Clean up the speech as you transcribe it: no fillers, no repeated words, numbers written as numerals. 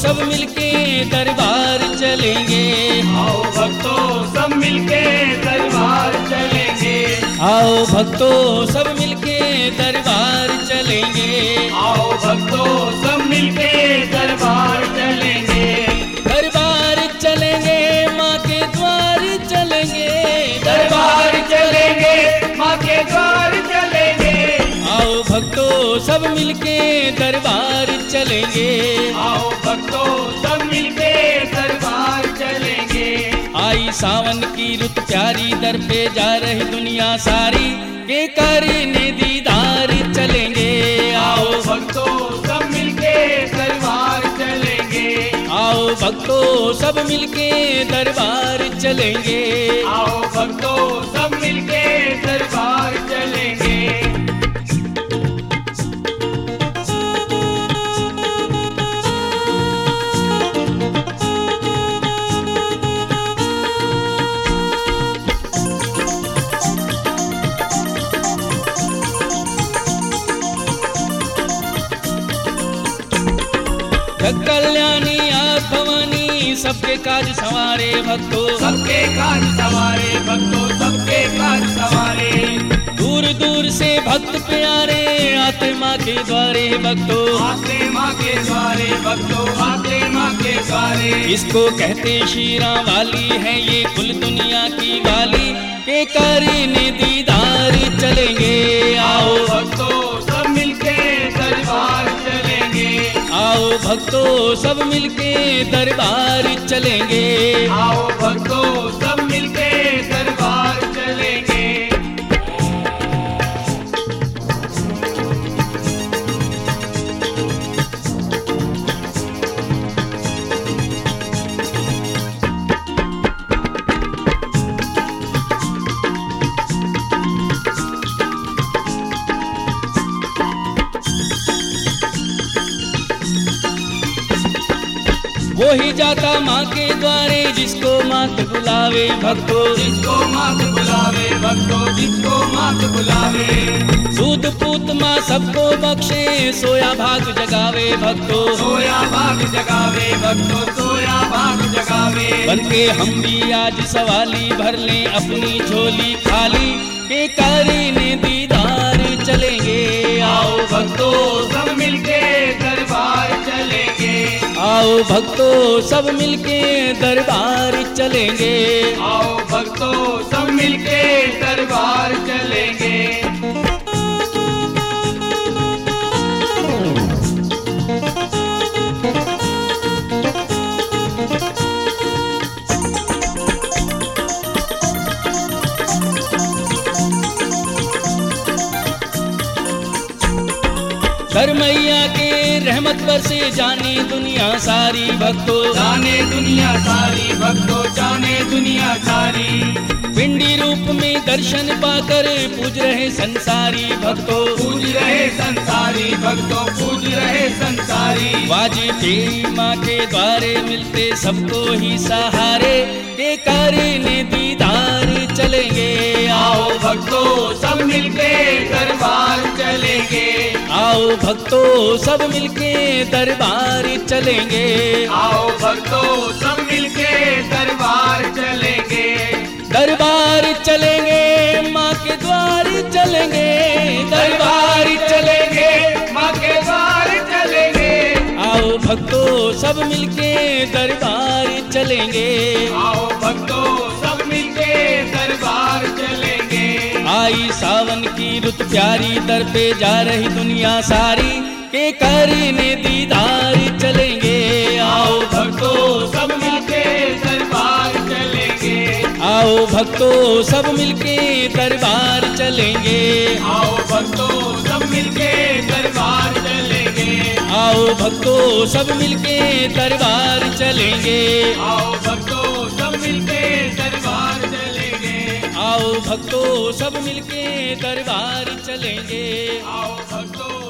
सब मिलके दरबार चलेंगे। आओ भक्तों सब मिलके दरबार चलेंगे। आओ भक्तों सब मिलके दरबार चलेंगे। आओ भक्तों सब मिलके दरबार चलेंगे। दरबार चलेंगे माँ के द्वार चलेंगे। दरबार चलेंगे माँ के द्वार चलेंगे। आओ भक्तों सब मिलके दरबार चलेंगे। आओ भक्तों सब मिलके दरबार चलेंगे। आई सावन की रुत प्यारी, दर पे जा रही दुनिया सारी, के करने दीदार चलेंगे। आओ भक्तों सब मिलके दरबार चलेंगे। आओ भक्तों सब मिलके दरबार चलेंगे। आओ भक्तों सब मिलके दरबार चलेंगे। जग कल्याणी आप भवानी, सबके काज संवारे भक्तों। सबके काज सवारे भक्तों, सबके काज सवारे। दूर दूर से भक्त प्यारे आते माँ के द्वारे भक्तों। आते माँ के द्वारे भक्तों, आते माँ के द्वारे। इसको कहते शीरा वाली है ये कुल दुनिया की वाली, के करने दीदार चलेंगे। आओ भक्तों सब मिलके दरबार चलेंगे। आओ भक्तों सब मिलके दरबार चलेंगे। आओ भक्तों सब मिलके दरबार चलेंगे। वो ही जाता माँ के द्वारे जिसको मात बुलावे भक्तों। जिसको मात बुलावे भक्तों, जिसको मात बुलावे। दूध पूत माँ सबको बख्शे, सोया भाग जगावे भक्तों। सोया भाग जगावे भक्तों, सोया भाग जगावे। बनके हम भी आज सवाली, भर लें अपनी झोली खाली, के करने दीदार चलेंगे। आओ भक्तों सब मिलके दरबार चलेंगे। आओ भक्तों सब मिलके दरबार चलेंगे। आओ भक्तों सब मिलके दरबार चलेंगे। कर मैया के रहमत पर से जाने दुनिया सारी भक्तों। जाने दुनिया सारी भक्तों, जाने दुनिया सारी। पिंडी रूप में दर्शन पाकर पूज रहे संसारी भक्तों। पूज रहे संसारी भक्तों, पूज रहे संसारी। बाजी तेरी माँ के द्वारे मिलते सबको ही सहारे, के करने दीदार चलेंगे। आओ भक्तों सब मिलके दरबार चलेंगे। आओ भक्तों सब मिलके दरबार चलेंगे। आओ भक्तों सब मिलके दरबार चलेंगे। दरबार चलेंगे माँ के द्वार चलेंगे। दरबार चलेंगे माँ के द्वार चलेंगे। आओ भक्तों सब मिलके दरबार चलेंगे। आओ भक्तों सब मिलके दरबार चलेंगे। आई सावन की रुत प्यारी, दर पे जा रही दुनिया सारी, के करने दीदार चलेंगे। आओ भक्तों सब मिलके दरबार चलेंगे। आओ भक्तों सब मिलके दरबार चलेंगे। आओ भक्तों सब मिलके दरबार चलेंगे। आओ भक्तों सब मिलके दरबार चलेंगे। आओ भक्तों सब मिलके दरबार चलेंगे। आओ भक्तों सब मिलके दरबार चलेंगे। आओ भक्तों